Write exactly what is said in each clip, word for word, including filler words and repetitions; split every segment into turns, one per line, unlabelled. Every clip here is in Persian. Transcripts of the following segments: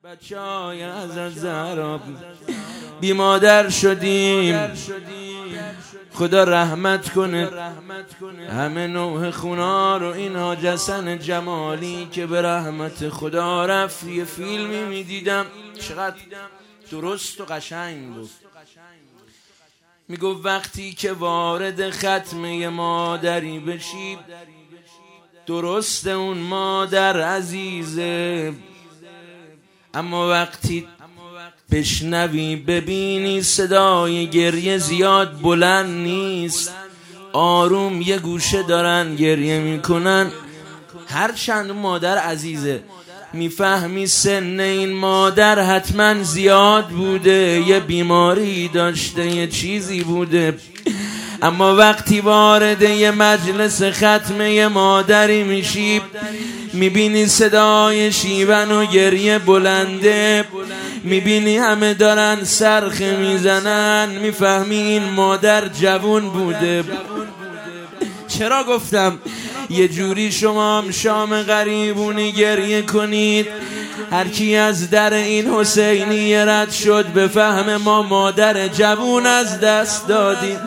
بچه‌های حضرت زهرا بی مادر شدیم، خدا رحمت کنه همه نوح خونا رو. این حاج حسن جمالی که به رحمت خدا رفت، یه فیلمی میدیدم چقدر درست و قشنگ بود. میگو وقتی که وارد ختمه مادری بشی، درست اون مادر عزیزه، اما وقتی بشنوی ببینی صدای گریه زیاد بلند نیست، آروم یه گوشه دارن گریه میکنن، هر چند مادر عزیزه، میفهمی سن این مادر حتما زیاد بوده، یه بیماری داشته، یه چیزی بوده. اما وقتی وارد یه مجلس ختمه مادری میشی، میبینی صدای شیون و گریه بلنده، میبینی همه دارن صرخه میزنن، میفهمی این مادر جوون بوده. چرا گفتم یه جوری شما هم شام غریبونی گریه کنید؟ هر کی از در این حسینی رد شد به فهم ما مادر جوون از دست دادیم.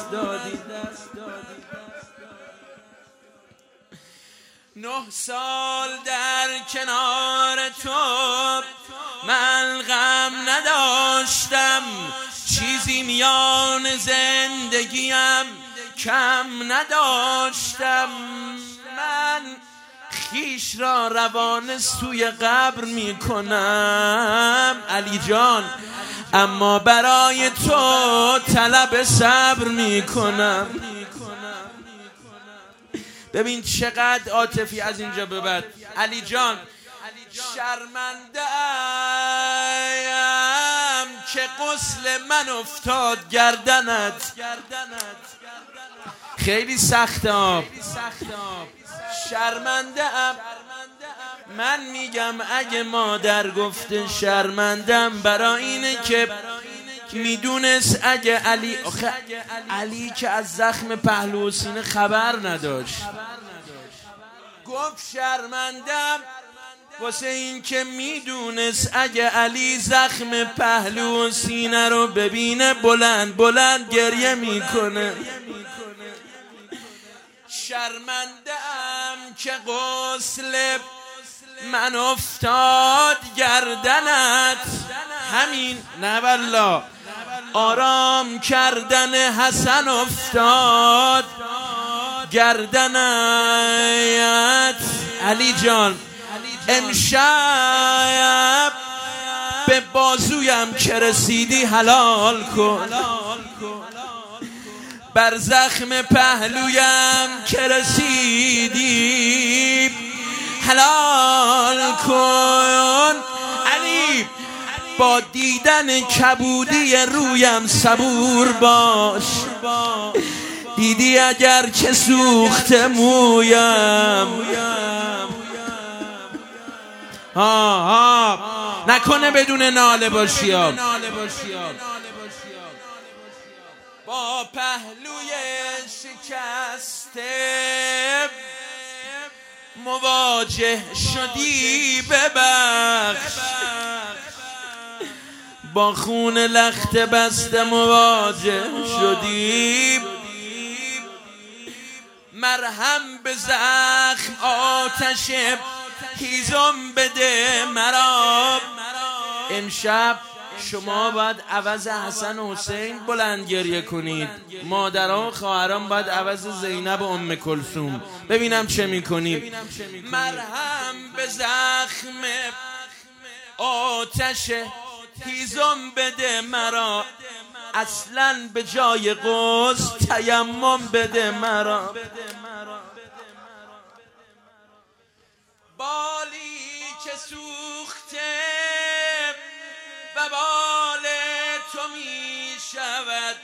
نه سال در کنار تو من غم نداشتم، چیزی میان زندگیم کم نداشتم. من خیش را روانه سوی قبر میکنم علی جان، اما برای تو طلب صبر میکنم. ببین چقدر عاطفی از اینجا به بعد. علی جان شرمنده ام که غسل من افتاد گردنت، خیلی سخته آب. شرمنده ام، من میگم اگه مادر گفته شرمندم برای اینه که میدونست اگه علی آخه علی که از زخم پهلو و سینه خبر نداشت، گفت شرمندم واسه این که میدونست اگه علی زخم پهلو و سینه رو ببینه بلند بلند گریه میکنه. شرمنده ام که غسل من افتاد گردنت، همین نه والله آرام کردن حسن افتاد گردنت. علی جان امشب به بازویم که رسیدی حلال کن، بر زخم پهلویم که رسیدی حلال کن. علی با دیدن کبودی رویم صبور باش، دیدی اگر که سوخت مویم ها ها نکنه بدون ناله باشی، با پهلوی شکسته مواجه شدی ببخش، با خون لخت بسته مواجه شدی، مرهم به زخم آتش هیزم بده مرا. امشب شما باید عوض حسن و حسین بلند گریه کنید، مادران و خواهران باید عوض زینب و ام کلثوم. ببینم چه میکنید. مرهم به زخم آتش هیزم بده مرا، اصلا به جای غسل تیمم بده مرا. بالی که سوخته و بال تو می شود،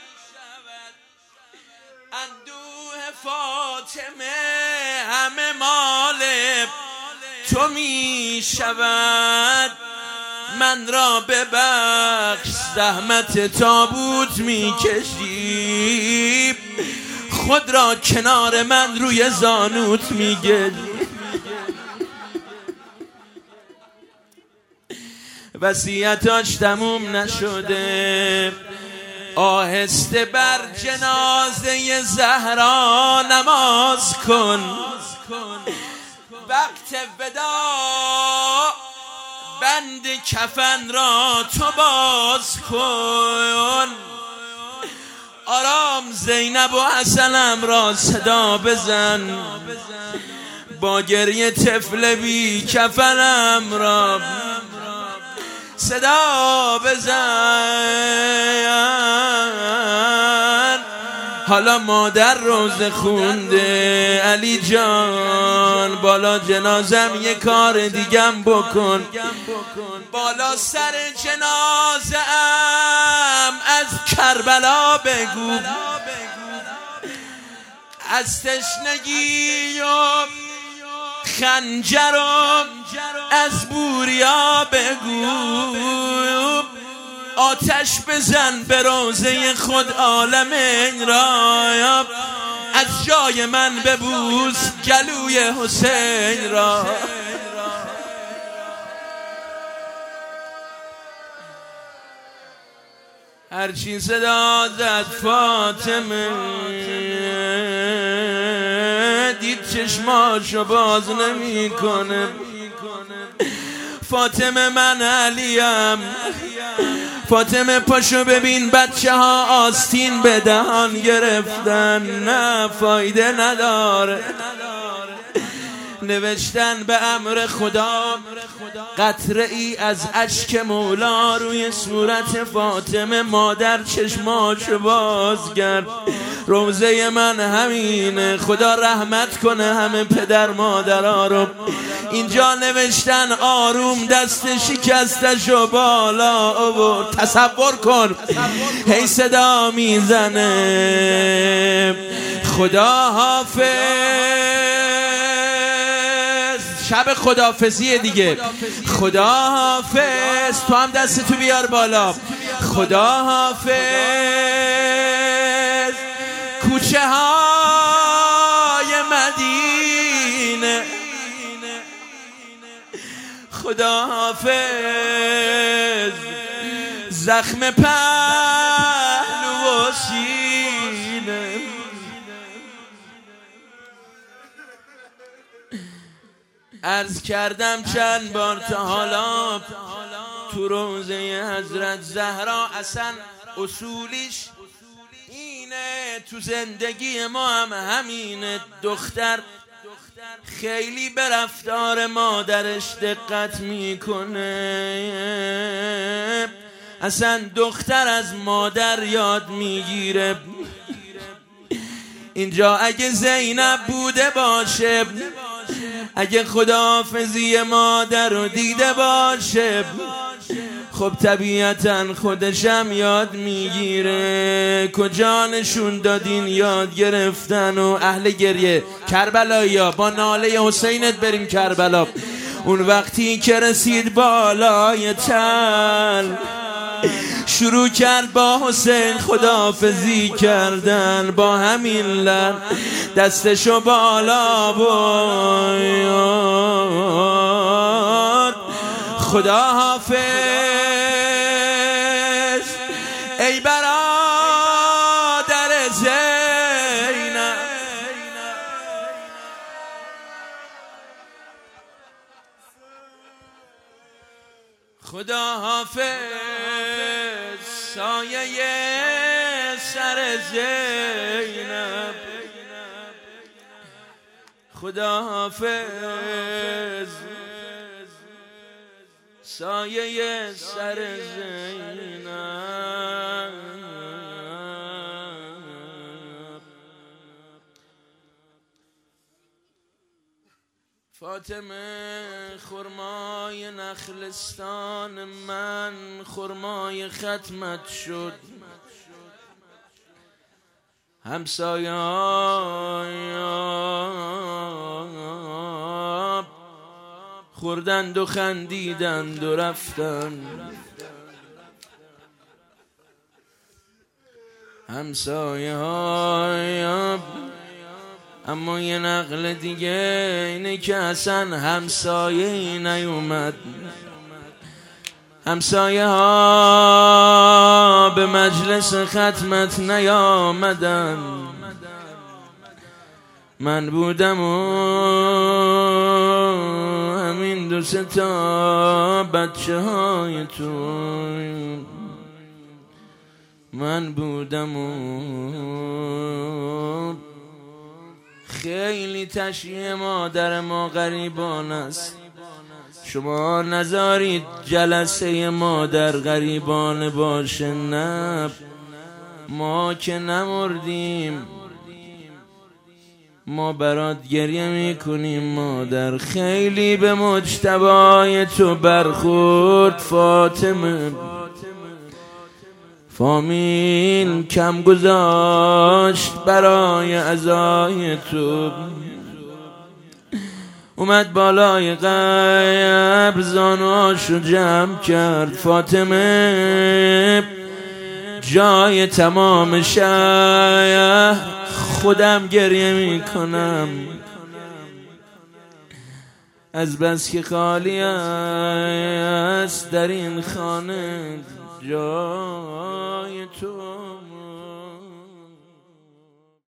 اندوه فاطمه همه مال تو می شود. من را ببخش زحمت تابوت می کشی، خود را کنار من روی زانوت می گری. وصیتاش تموم نشده. آهسته بر جنازه زهرا نماز کن، وقت وداع بند کفن را تو باز کن. آرام زینب و حسنم را صدا بزن، با گریه طفل بی کفنم را صدا بزن. حالا مادر روزه خونده، علی جان بالا جنازم یه کار دیگم بکن. بالا سر جنازم از کربلا بگو، از تشنگی و خنجرم از بوریا بگو. آتش بزن به روزه خود عالمین را، از جای من ببوس گلوی حسین را. هرچی صدا زد فاطمه، دید چشماشو باز نمی کنه. فاطمه من علیم، فاطمه پاشو ببین بچه ها آستین به دهان گرفتن، نه فایده نداره. نوشتن به امر خدا، قطره ای از اشک مولا روی صورت فاطمه. مادر چشماشو باز کرد، روزه من همینه، خدا رحمت کنه همه پدر مادرها رو. اینجا نوشتن آروم دست شکستشو بالا آورد. تصور کن هی صدا میزنه خدا حافظ. شب خداحافظیه دیگه. خدا حافظ، تو هم دست تو بیار بالا. خدا حافظ، کوچه های مدینه. خدا حافظ، زخم پهلو و سینه. عرض کردم چند بار تا حالا تو روزه حضرت زهرا اصلا اصولیش اینه، تو زندگی ما هم همینه. دختر خیلی به رفتار مادرش دقت میکنه، اصلا دختر از مادر یاد میگیره. اینجا اگه زینب بوده باشه، اگه خداحافظی مادر رو دیده باشه، خب طبیعتا خودشم یاد میگیره. کجا نشون دادین یاد گرفتن و اهل گریه. کربلایی ها با ناله حسینت بریم کربلا. اون وقتی که رسید بالای تل، شروع کرد با حسین خداحافظی کردن، با همین لب دستشو بالا برد. خدا حافظ ای برادر زینب، خدا حافظ سایه سر زینب. خدا حافظ سایه سر زینب. فاطمه خرمای نخلستان من، خرمای ختمت شد. همسایه‌ها خوردند و خندیدند و رفتن. همسایه‌ها، اما یه نقل دیگه اینه که اصلا همسایه‌ای نیومد. همسایه ها به مجلس ختمت نیامدن، من بودم و همین دو سه تا بچه های تو، من بودم و خیلی تشییع مادر ما غریبان است. شما نذارید جلسه مادر غریبانه باشه. نه، ما که نمردیم، ما برات گریه میکنیم مادر. خیلی به مجتبای تو برخورد فاطمه، فامیل کم گذاشت برای عزای تو. اومد بالای قبر زانوهاشو جمع کرد. فاطمه جای تمام شهر خودم گریه میکنم، از بس که خالی است در این خانه جای تو.